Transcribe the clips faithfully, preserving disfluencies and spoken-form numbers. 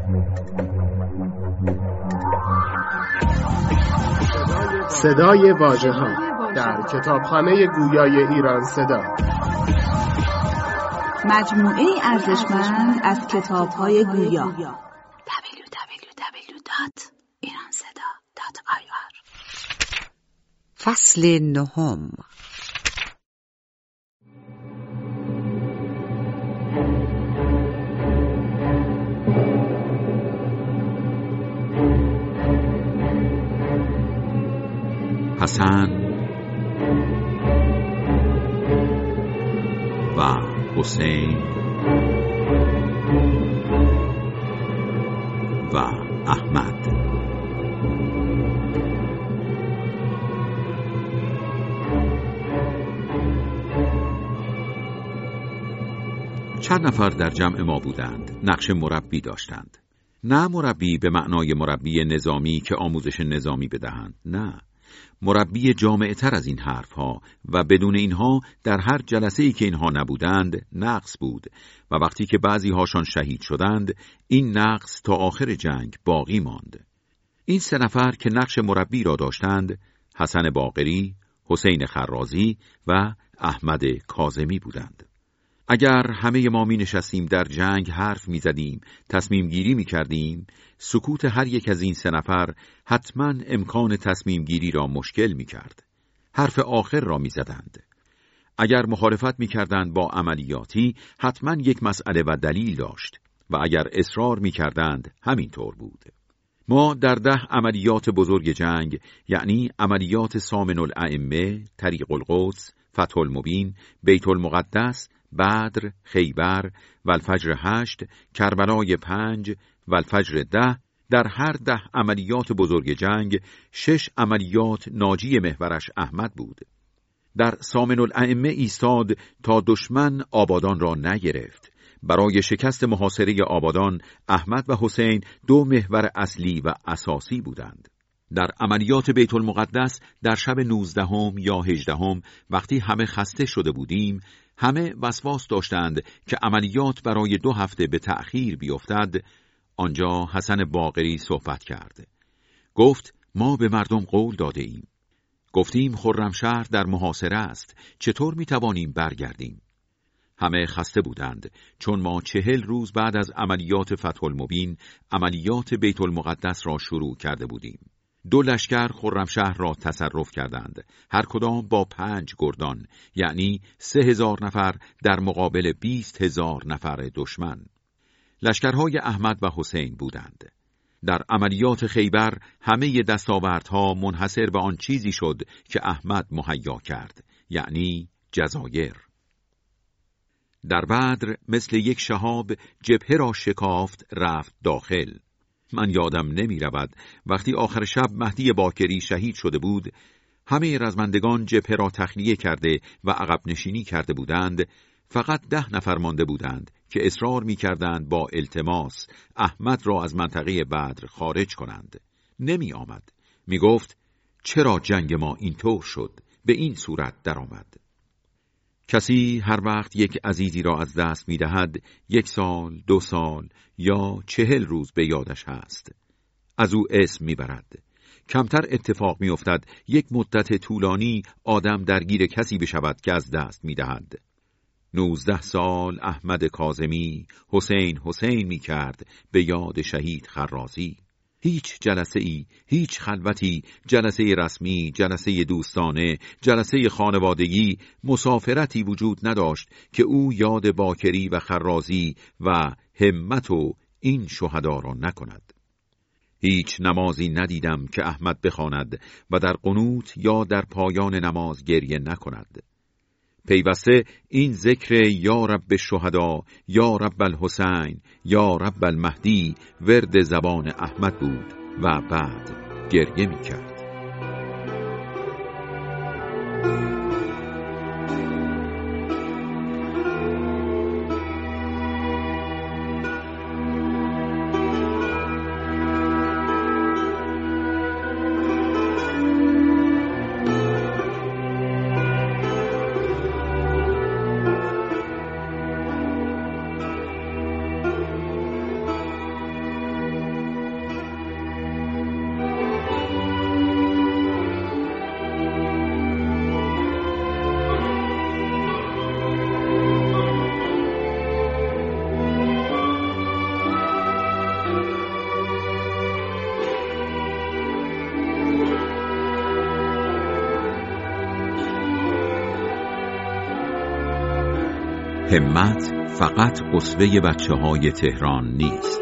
صدای واژه‌ها در کتابخانه گویای ایران صدا، مجموعه ارزشمند از کتاب‌های گویا. دبلیو دبلیو دبلیو دات ایران صدا دات آی آر. فصل نهم. حسن و حسین و احمد. چند نفر در جمع ما بودند. نقش مربی داشتند. نه مربی به معنای مربی نظامی که آموزش نظامی بدهند، نه، مربی جامع تر از این حرف ها و بدون اینها در هر جلسه‌ای که اینها نبودند نقص بود و وقتی که بعضی هاشان شهید شدند این نقص تا آخر جنگ باقی ماند. این سه نفر که نقش مربی را داشتند حسن باقری، حسین خرازی و احمد کاظمی بودند. اگر همه ما می نشستیم در جنگ حرف می زدیم، تصمیم گیری می کردیم، سکوت هر یک از این سه نفر حتما امکان تصمیم گیری را مشکل می کرد. حرف آخر را می زدند. اگر مخالفت می کردند با عملیاتی حتما یک مسئله و دلیل داشت و اگر اصرار می کردند همینطور بود. ما در ده عملیات بزرگ جنگ، یعنی عملیات سامن الائمه، طریق القدس، فتح المبین، بیت المقدس، بدر، خیبر و الفجر هشت، کربلای پنج و الفجر ده، در هر ده عملیات بزرگ جنگ شش عملیات ناجی محورش احمد بود. در سامن الائمه ایستاد تا دشمن آبادان را نگرفت. برای شکست محاصره آبادان احمد و حسین دو محور اصلی و اساسی بودند. در عملیات بیت المقدس در شب نوزدهم یا هجدهم وقتی همه خسته شده بودیم، همه وسواس داشتند که عملیات برای دو هفته به تأخیر بیفتد. آنجا حسن باقری صحبت کرد. گفت ما به مردم قول داده ایم. گفتیم خرمشهر در محاصره است. چطور می توانیم برگردیم؟ همه خسته بودند چون ما چهل روز بعد از عملیات فتح المبین عملیات بیت المقدس را شروع کرده بودیم. دو لشکر خرمشهر را تصرف کردند، هر کدام با پنج گردان، یعنی سه هزار نفر در مقابل بیست هزار نفر دشمن. لشکرهای احمد و حسین بودند. در عملیات خیبر همه دستاوردها منحصر به آن چیزی شد که احمد مهیا کرد، یعنی جزایر. در بدر مثل یک شهاب جبهه را شکافت رفت داخل. من یادم نمی رود وقتی آخر شب مهدی باکری شهید شده بود، همه رزمندگان جبهه را تخلیه کرده و عقب نشینی کرده بودند. فقط ده نفر مانده بودند که اصرار می کردند با التماس احمد را از منطقه بدر خارج کنند. نمی آمد. می گفت چرا جنگ ما اینطور شد، به این صورت در آمد. کسی هر وقت یک عزیزی را از دست می دهد، یک سال، دو سال یا چهل روز به یادش هست. از او اسم می برد. کمتر اتفاق می افتد یک مدت طولانی آدم درگیر کسی بشود که از دست می دهد. نوزده سال احمد کاظمی حسین حسین می کرد به یاد شهید خرازی. هیچ جلسه ای، هیچ خلوتی، جلسه رسمی، جلسه دوستانه، جلسه خانوادگی، مسافرتی وجود نداشت که او یاد باکری و خرازی و همت و این شهدا را نکند. هیچ نمازی ندیدم که احمد بخواند و در قنوت یا در پایان نماز گریه نکند. پیوسته این ذکر یا رب الشهدا، یا رب الحسین، یا رب المهدی ورد زبان احمد بود و بعد گریه می کرد. همت فقط اسوه بچه های تهران نیست.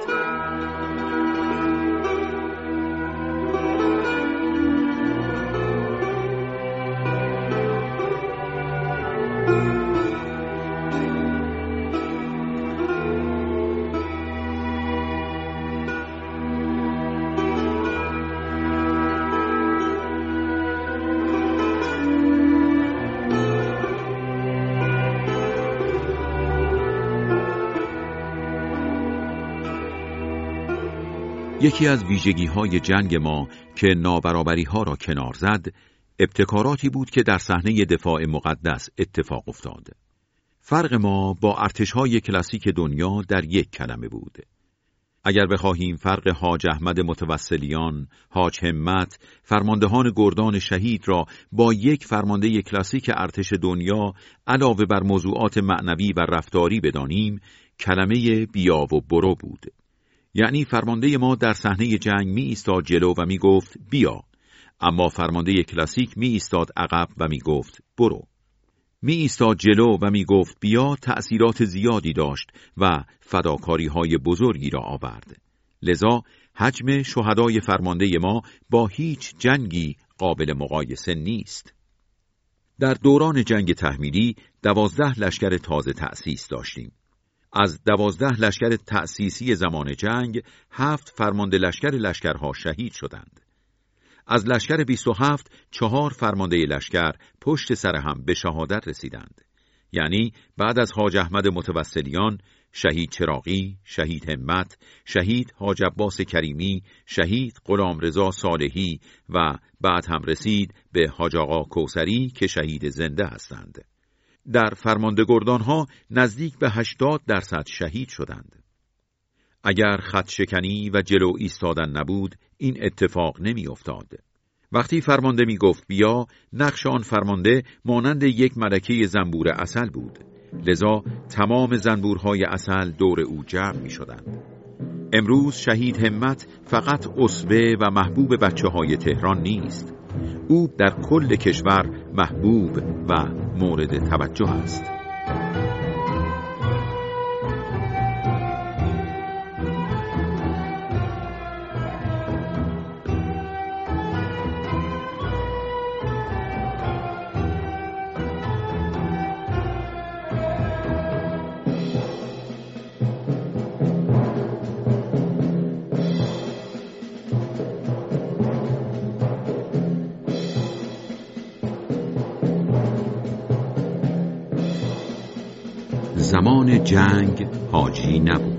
یکی از ویژگی‌های جنگ ما که نابرابری‌ها را کنار زد، ابتکاراتی بود که در صحنه دفاع مقدس اتفاق افتاد. فرق ما با ارتش‌های کلاسیک دنیا در یک کلمه بود. اگر بخواهیم فرق حاج احمد متوسلیان، حاج همت، فرماندهان گردان شهید را با یک فرمانده کلاسیک ارتش دنیا علاوه بر موضوعات معنوی و رفتاری بدانیم، کلمه بیا و برو بود. یعنی فرمانده ما در صحنه جنگ می ایستاد جلو و می گفت بیا، اما فرمانده کلاسیک می ایستاد عقب و می گفت برو. می ایستاد جلو و می گفت بیا تأثیرات زیادی داشت و فداکاری های بزرگی را آورد. لذا حجم شهدای فرمانده ما با هیچ جنگی قابل مقایسه نیست. در دوران جنگ تحمیلی دوازده لشکر تازه تأسیس داشتیم. از دوازده لشکر تأسیسی زمان جنگ، هفت فرمانده لشکر لشکرها شهید شدند. از لشکر بیست و هفت، چهار فرمانده لشکر پشت سر هم به شهادت رسیدند. یعنی بعد از حاج احمد متوسلیان، شهید چراغی، شهید همت، شهید حاج عباس کریمی، شهید غلامرضا صالحی و بعد هم رسید به حاج آقا کوثری که شهید زنده هستند. در فرمانده گردانها نزدیک به هشتاد درصد شهید شدند. اگر خط شکنی و جلو ایستادن نبود، این اتفاق نمی افتاد. وقتی فرمانده می گفت بیا، نقش آن فرمانده مانند یک ملکه زنبور عسل بود. لذا تمام زنبورهای عسل دور او جمع می شدند. امروز شهید همت فقط اسوه و محبوب بچه های تهران نیست. او در کل کشور محبوب و مورد توجه است. زمان جنگ حاجی نبود.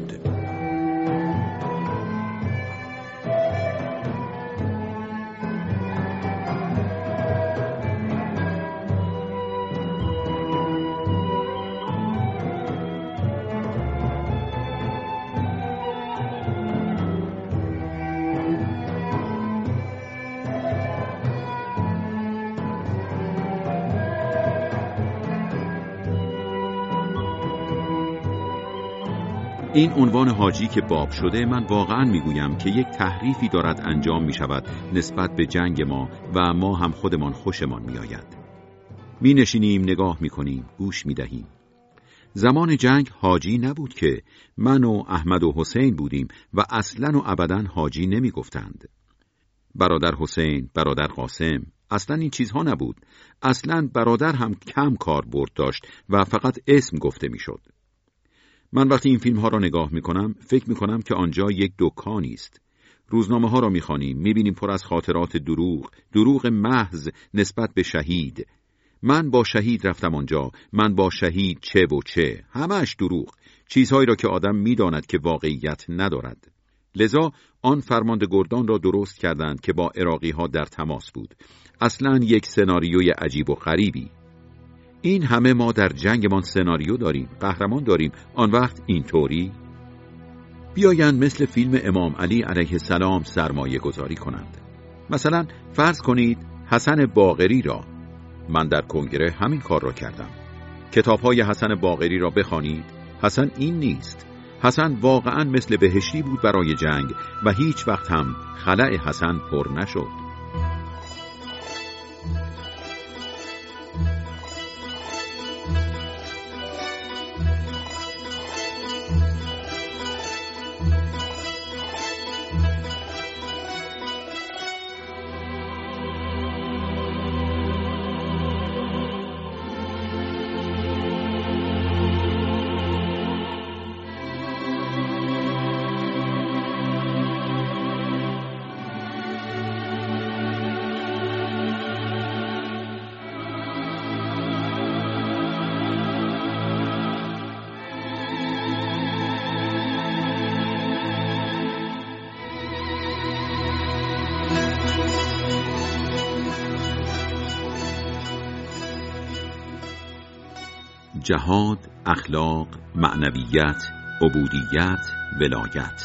این عنوان حاجی که باب شده، من واقعا میگویم که یک تحریفی دارد انجام می شود نسبت به جنگ ما و ما هم خودمان خوشمان می آید. می نشینیم نگاه می کنیم، گوش می دهیم. زمان جنگ حاجی نبود که من و احمد و حسین بودیم و اصلا و ابدا حاجی نمی گفتند. برادر حسین، برادر قاسم، اصلا این چیزها نبود. اصلا برادر هم کم کار برد داشت و فقط اسم گفته می شد. من وقتی این فیلم ها را نگاه می کنم، فکر می کنم که آنجا یک دکانی است. روزنامه ها را می خوانیم، می بینیم پر از خاطرات دروغ، دروغ محض نسبت به شهید. من با شهید رفتم آنجا، من با شهید چه و چه، همش دروغ، چیزهایی را که آدم می داند که واقعیت ندارد. لذا آن فرمانده گردان را درست کردند که با عراقی ها در تماس بود. اصلاً یک سناریوی عجیب و غریبی. این همه ما در جنگمان سناریو داریم، قهرمان داریم، آن وقت اینطوری؟ بیایند مثل فیلم امام علی علیه السلام سرمایه گذاری کنند. مثلا فرض کنید حسن باقری را. من در کنگره همین کار را کردم. کتاب‌های حسن باقری را بخوانید. حسن این نیست. حسن واقعاً مثل بهشتی بود برای جنگ و هیچ وقت هم خلأ حسن پر نشد. جهاد، اخلاق، معنویت، عبودیت، ولایت.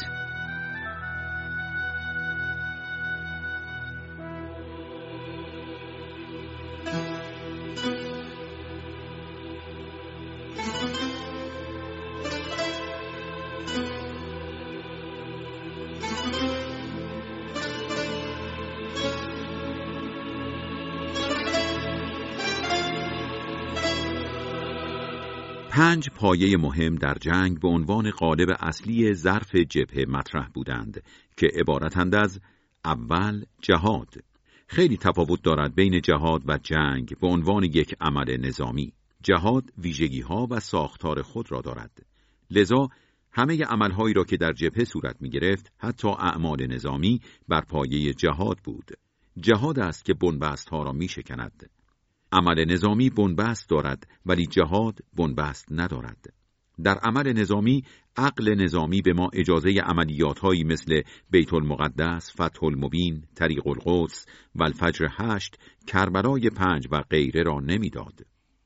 پنج پایه مهم در جنگ به عنوان قالب اصلی ظرف جبهه مطرح بودند که عبارتند از: اول، جهاد. خیلی تفاوت دارد بین جهاد و جنگ به عنوان یک عمل نظامی. جهاد ویژگی‌ها و ساختار خود را دارد. لذا همه عملهایی را که در جبهه صورت می‌گرفت، حتی اعمال نظامی، بر پایه جهاد بود. جهاد است که بنبست‌ها را می‌شکند. عمل نظامی بنبست دارد ولی جهاد بنبست ندارد. در عمل نظامی عقل نظامی به ما اجازه عملیات‌هایی مثل بیت المقدس، فتح المبین، طریق القدس و الفجر هشت، کربلای پنج و غیره را نمیداد.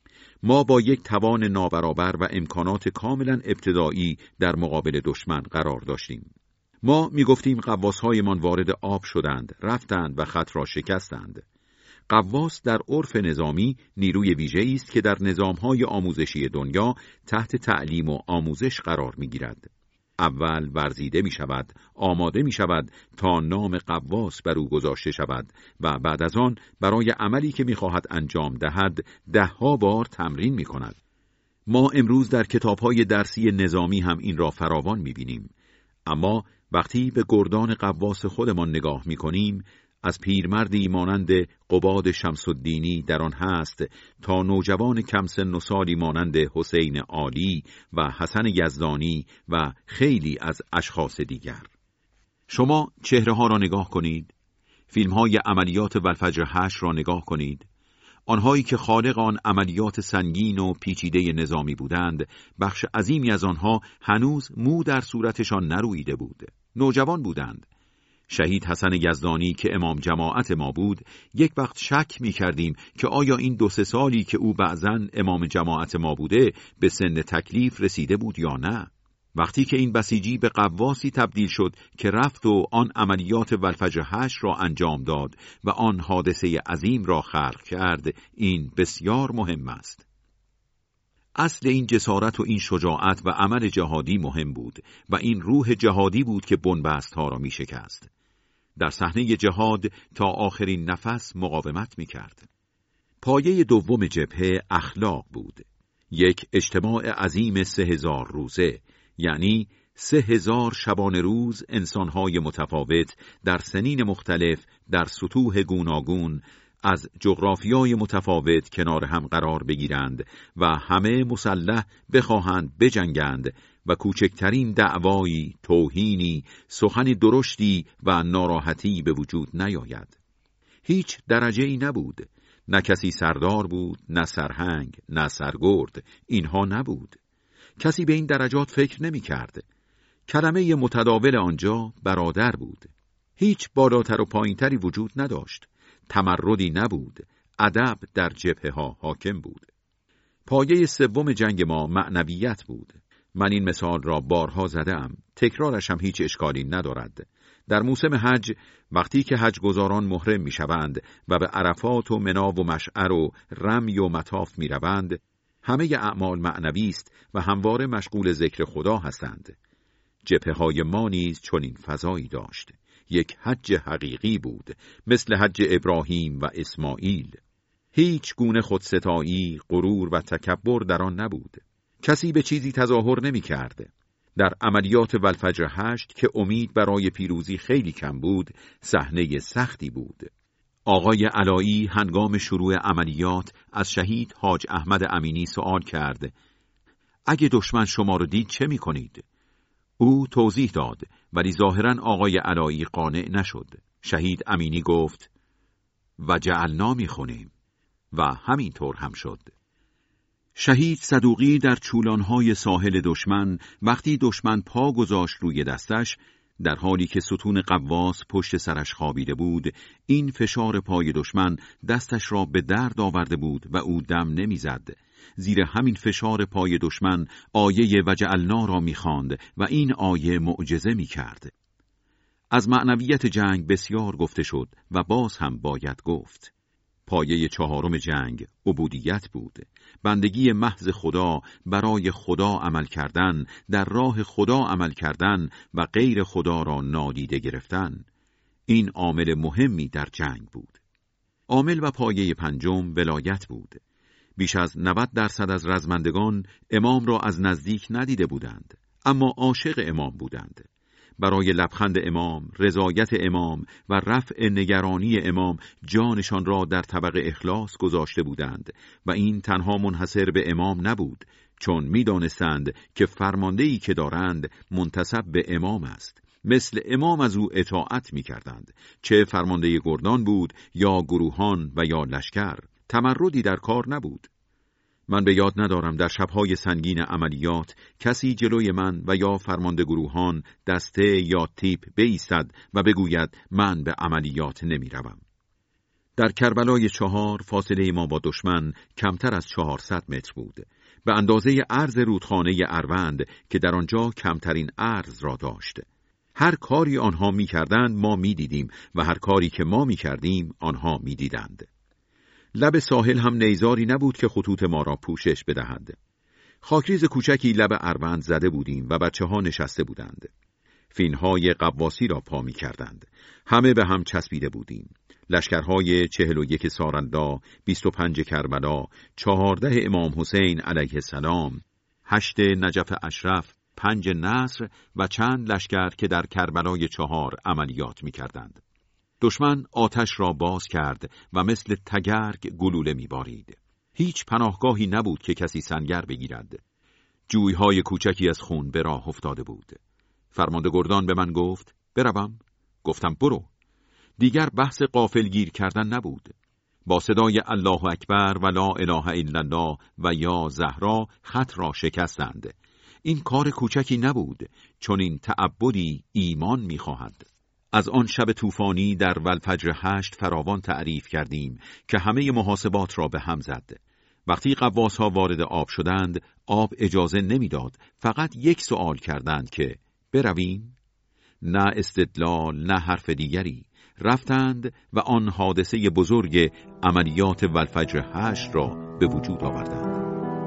ما با یک توان نابرابر و امکانات کاملا ابتدایی در مقابل دشمن قرار داشتیم. ما میگفتیم غواص‌هایمان وارد آب شدند، رفتند و خط را شکستند. غواص در عرف نظامی نیروی ویژه‌ای است که در نظام‌های آموزشی دنیا تحت تعلیم و آموزش قرار می‌گیرد. اول ورزیده می‌شود، آماده می‌شود تا نام غواص بر او گذاشته شود و بعد از آن برای عملی که می‌خواهد انجام دهد ده‌ها بار تمرین می‌کند. ما امروز در کتاب‌های درسی نظامی هم این را فراوان می‌بینیم. اما وقتی به گردان غواص خودمان نگاه می‌کنیم، از پیرمردی مانند قباد شمس‌الدینی در آن هست تا نوجوان کم سن و سالی مانند حسین عالی و حسن یزدانی و خیلی از اشخاص دیگر. شما چهره ها را نگاه کنید، فیلم های عملیات والفجر هشت را نگاه کنید. آنهایی که خالق آن عملیات سنگین و پیچیده نظامی بودند، بخش عظیمی از آنها هنوز مو در صورتشان نرویده بود. نوجوان بودند. شهید حسن یزدانی که امام جماعت ما بود، یک وقت شک می کردیم که آیا این دو سه سالی که او بعضن امام جماعت ما بوده به سن تکلیف رسیده بود یا نه. وقتی که این بسیجی به غواصی تبدیل شد که رفت و آن عملیات والفجر هشت را انجام داد و آن حادثه عظیم را خلق کرد، این بسیار مهم است. اصل این جسارت و این شجاعت و عمل جهادی مهم بود و این روح جهادی بود که بنبست ها را می شکست. در صحنه جهاد تا آخرین نفس مقاومت می کرد. پایه دوم جبهه اخلاق بود. یک اجتماع عظیم سه هزار روزه، یعنی سه هزار شبانه روز انسانهای متفاوت در سنین مختلف در سطوح گوناگون از جغرافیای متفاوت کنار هم قرار بگیرند و همه مسلح بخواهند بجنگند و کوچکترین دعوایی، توهینی، سخن درشتی و ناراحتی به وجود نیاید. هیچ درجه‌ای نبود. نه کسی سردار بود، نه سرهنگ، نه سرگرد. اینها نبود. کسی به این درجات فکر نمی کرد. کلمه متداول آنجا برادر بود. هیچ بالاتر و پایینتری وجود نداشت. تمردی نبود. ادب در جبهه ها حاکم بود. پایه سوم جنگ ما معنویت بود. من این مثال را بارها زدم، تکرارش هم هیچ اشکالی ندارد. در موسم حج، وقتی که حج گزاران محرم می شوند و به عرفات و منا و مشعر و رمی و مطاف می روند، همه اعمال معنوی است و همواره مشغول ذکر خدا هستند. جبهه های ما نیز چنین فضایی داشت. یک حج حقیقی بود، مثل حج ابراهیم و اسماعیل. هیچ گونه خودستایی، غرور و تکبر در آن نبود. کسی به چیزی تظاهر نمی کرد. در عملیات والفجر هشت که امید برای پیروزی خیلی کم بود، صحنه سختی بود. آقای علایی هنگام شروع عملیات از شهید حاج احمد امینی سوال کرد: اگه دشمن شما رو دید چه می کنید؟ او توضیح داد، ولی ظاهراً آقای علایی قانع نشد. شهید امینی گفت: و جعلنا می خونیم. و همینطور هم شد. شهید صدوقی در چولانهای ساحل دشمن، وقتی دشمن پا گذاشت روی دستش، در حالی که ستون قواس پشت سرش خوابیده بود، این فشار پای دشمن دستش را به درد آورده بود و او دم نمیزد زیر همین فشار پای دشمن آیه وجعلنا را می‌خواند و این آیه معجزه می‌کرد. از معنویت جنگ بسیار گفته شد و باز هم باید گفت. پایه چهارم جنگ عبودیت بود، بندگی محض خدا، برای خدا عمل کردن، در راه خدا عمل کردن و غیر خدا را نادیده گرفتن. این عامل مهمی در جنگ بود. عامل و پایه پنجم ولایت بود. بیش از نود درصد از رزمندگان امام را از نزدیک ندیده بودند، اما عاشق امام بودند. برای لبخند امام، رضایت امام و رفع نگرانی امام جانشان را در طبق اخلاص گذاشته بودند و این تنها منحصر به امام نبود، چون می‌دانستند که فرماندهی که دارند منتسب به امام است. مثل امام از او اطاعت می‌کردند، چه فرمانده گردان بود یا گروهان و یا لشکر. تمردی در کار نبود. من به یاد ندارم در شب‌های سنگین عملیات کسی جلوی من و یا فرمانده گروهان دسته یا تیپ بایستد و بگوید من به عملیات نمی‌روم. در کربلای چهار فاصله ما با دشمن کمتر از چهارصد متر بود، به اندازه عرض رودخانه اروند که در آنجا کمترین عرض را داشت. هر کاری آنها می‌کردند ما می‌دیدیم و هر کاری که ما می‌کردیم آنها می‌دیدند. لب ساحل هم نیزاری نبود که خطوط ما را پوشش بدهد. خاکریز کوچکی لب اروند زده بودیم و بچه ها نشسته بودند. فینهای قواسی را پا می کردند. همه به هم چسبیده بودیم. لشکرهای چهل و یک سارندا، بیست و پنج کربلا، چهارده امام حسین علیه السلام، هشت نجف اشرف، پنج نصر و چند لشکر که در کربلای چهار عملیات می کردند. دشمن آتش را باز کرد و مثل تگرگ گلوله می‌بارید. هیچ پناهگاهی نبود که کسی سنگر بگیرد. جویهای کوچکی از خون به راه افتاده بود. فرمانده گردان به من گفت بروم. گفتم برو. دیگر بحث غافلگیر کردن نبود. با صدای الله اکبر و لا اله الا الله و یا زهرا خط را شکستند. این کار کوچکی نبود، چون این تعبدی ایمان می‌خواهد. از آن شب طوفانی در والفجر هشت فراوان تعریف کردیم که همه محاسبات را به هم زد. وقتی قواس ها وارد آب شدند، آب اجازه نمیداد، فقط یک سوال کردند که برویم؟ نه استدلال، نه حرف دیگری. رفتند و آن حادثه بزرگ عملیات والفجر هشت را به وجود آوردند.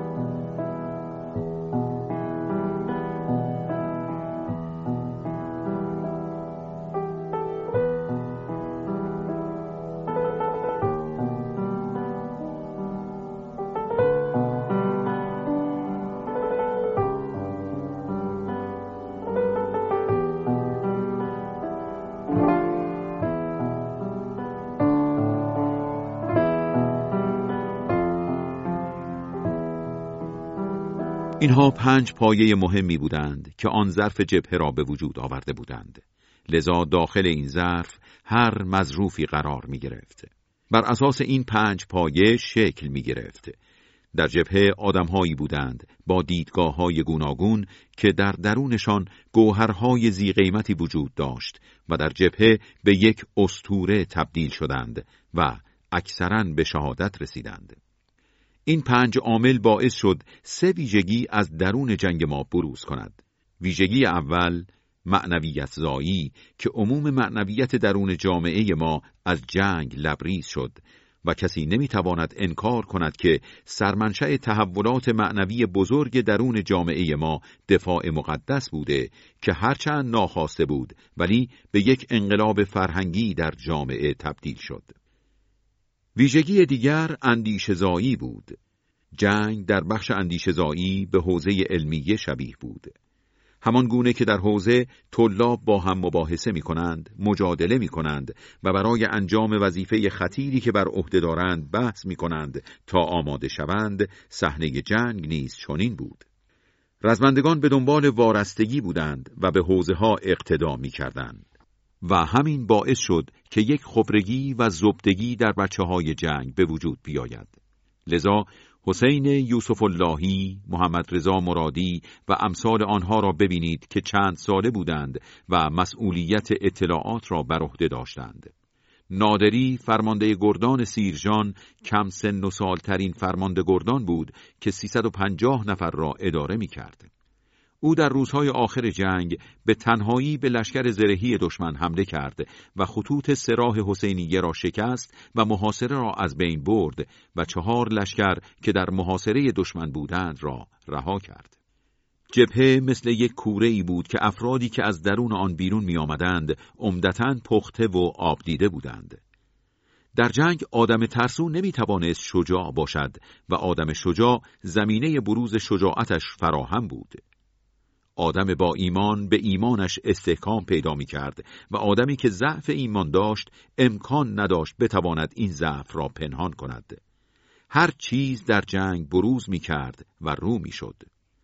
اینها پنج پایه مهمی بودند که آن ظرف جبهه را به وجود آورده بودند. لذا داخل این ظرف هر مظروفی قرار می گرفت. بر اساس این پنج پایه شکل می گرفت. در جبهه آدمهایی بودند با دیدگاه‌های گوناگون که در درونشان گوهرهای ذی قیمتی وجود داشت و در جبهه به یک اسطوره تبدیل شدند و اکثراً به شهادت رسیدند. این پنج عامل باعث شد سه ویژگی از درون جنگ ما بروز کند. ویژگی اول معنویت زایی که عموم معنویت درون جامعه ما از جنگ لبریز شد و کسی نمیتواند انکار کند که سرمنشأ تحولات معنوی بزرگ درون جامعه ما دفاع مقدس بوده که هرچند ناخواسته بود ولی به یک انقلاب فرهنگی در جامعه تبدیل شد. ویژگی دیگر اندیشه‌زایی بود. جنگ در بخش اندیشه‌زایی به حوزه علمیه شبیه بود. همان گونه که در حوزه طلاب با هم مباحثه می کنند، مجادله می کنند و برای انجام وظیفه خطیری که بر عهده دارند بحث می کنند تا آماده شوند، صحنه جنگ نیز چنین بود. رزمندگان به دنبال وارستگی بودند و به حوزه ها اقتدا می کردند. و همین باعث شد که یک خبرگی و زبدگی در بچه های جنگ به وجود بیاید. لذا حسین یوسف اللهی، محمد رضا مرادی و امثال آنها را ببینید که چند ساله بودند و مسئولیت اطلاعات را بر عهده داشتند. نادری فرمانده گردان سیرجان کم سن و سالترین فرمانده گردان بود که سیصد و پنجاه نفر را اداره می کرد. او در روزهای آخر جنگ به تنهایی به لشکر زرهی دشمن حمله کرد و خطوط سراح حسینیه را شکست و محاصره را از بین برد و چهار لشکر که در محاصره دشمن بودند را رها کرد. جبهه مثل یک کوره‌ای بود که افرادی که از درون آن بیرون می آمدند عمدتاً پخته و آب دیده بودند. در جنگ آدم ترسو نمی توانست شجاع باشد و آدم شجاع زمینه بروز شجاعتش فراهم بود. آدم با ایمان به ایمانش استحکام پیدا می کرد و آدمی که ضعف ایمان داشت امکان نداشت بتواند این ضعف را پنهان کند. هر چیز در جنگ بروز می کرد و رو می شد.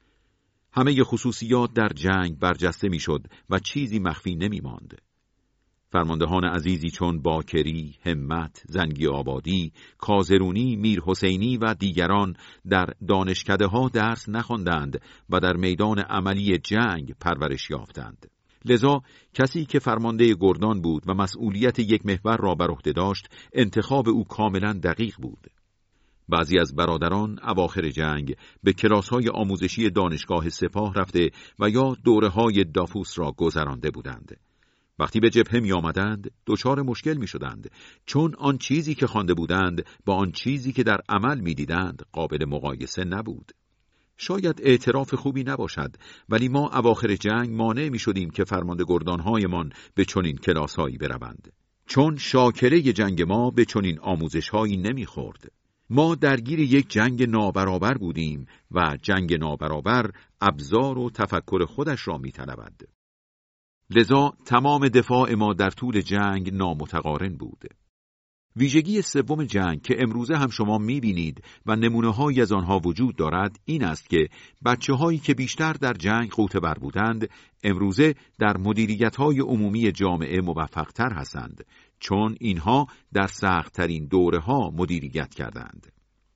همه خصوصیات در جنگ برجسته می شد و چیزی مخفی نمی ماند. فرماندهان عزیزی چون باکری، همت، زنگی آبادی، کازرونی، میر حسینی و دیگران در دانشکده ها درس نخواندند و در میدان عملی جنگ پرورش یافتند. لذا کسی که فرمانده گردان بود و مسئولیت یک محور را بر عهده داشت، انتخاب او کاملا دقیق بود. بعضی از برادران اواخر جنگ به کلاس‌های آموزشی دانشگاه سپاه رفته و یا دوره‌های دافوس را گذرانده بودند. وقتی به جبهه می آمدند دچار مشکل می شدند، چون آن چیزی که خوانده بودند با آن چیزی که در عمل می دیدند قابل مقایسه نبود. شاید اعتراف خوبی نباشد، ولی ما اواخر جنگ مانع می شدیم که فرمانده گردانهایمان به چنین کلاس‌هایی بروند، چون شاکله جنگ ما به چنین آموزش‌هایی نمی خورد. ما درگیر یک جنگ نابرابر بودیم و جنگ نابرابر ابزار و تفکر خودش را می طلبد. لذا تمام دفاع ما در طول جنگ نامتقارن بود. ویژگی سوم جنگ که امروزه هم شما می‌بینید و نمونه‌هایی از آنها وجود دارد این است که بچه‌هایی که بیشتر در جنگ غوطه‌ور بودند امروزه در مدیریت‌های عمومی جامعه موفق‌تر هستند، چون اینها در سخت‌ترین دوره‌ها مدیریت کردند.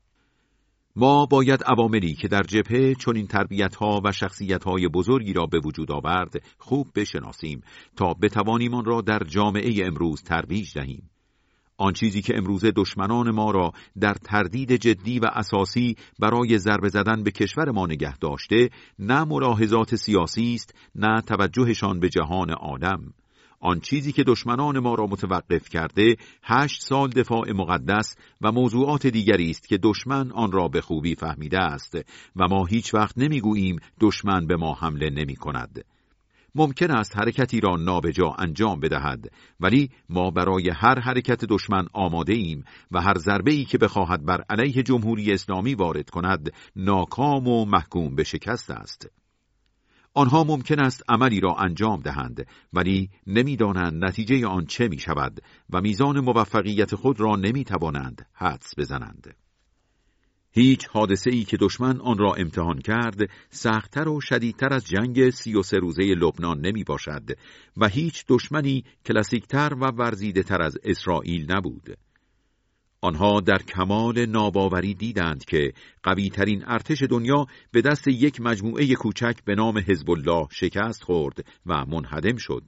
ما باید عواملی که در جبهه چون این تربیت‌ها و شخصیت‌های بزرگی را به وجود آورد خوب بشناسیم تا بتوانیم آن را در جامعه امروز ترویج دهیم. آن چیزی که امروزه دشمنان ما را در تردید جدی و اساسی برای ضربه زدن به کشور ما نگه داشته، نه ملاحظات سیاسی است، نه توجهشان به جهان عالم. آن چیزی که دشمنان ما را متوقف کرده، هشت سال دفاع مقدس و موضوعات دیگری است که دشمن آن را به خوبی فهمیده است و ما هیچ وقت نمیگوییم دشمن به ما حمله نمی کند. ممکن است حرکتی را نابجا انجام بدهد، ولی ما برای هر حرکت دشمن آماده ایم و هر ضربه‌ای که بخواهد بر علیه جمهوری اسلامی وارد کند ناکام و محکوم به شکست است. آنها ممکن است عملی را انجام دهند، ولی نمی‌دانند نتیجه آن چه می شود و میزان موفقیت خود را نمی توانند حدس بزنند. هیچ حادثه‌ای که دشمن آن را امتحان کرد سخت‌تر و شدیدتر از جنگ سی و سه روزه لبنان نمی باشد و هیچ دشمنی کلاسیکتر و ورزیده‌تر از اسرائیل نبود. آنها در کمال ناباوری دیدند که قوی‌ترین ارتش دنیا به دست یک مجموعه کوچک به نام حزب الله شکست خورد و منهدم شد.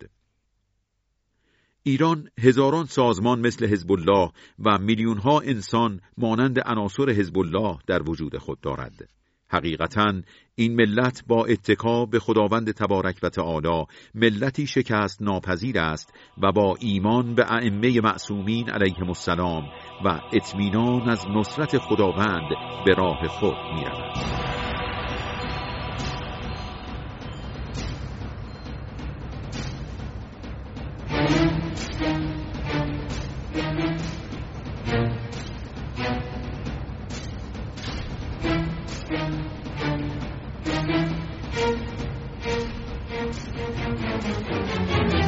ایران هزاران سازمان مثل حزب الله و میلیون‌ها انسان مانند عناصر حزب الله در وجود خود دارد. حقیقتاً این ملت با اتکا به خداوند تبارک و تعالی ملتی شکست ناپذیر است و با ایمان به ائمه معصومین علیهم السلام و اطمینان از نصرت خداوند به راه خود می‌رود. Thank you.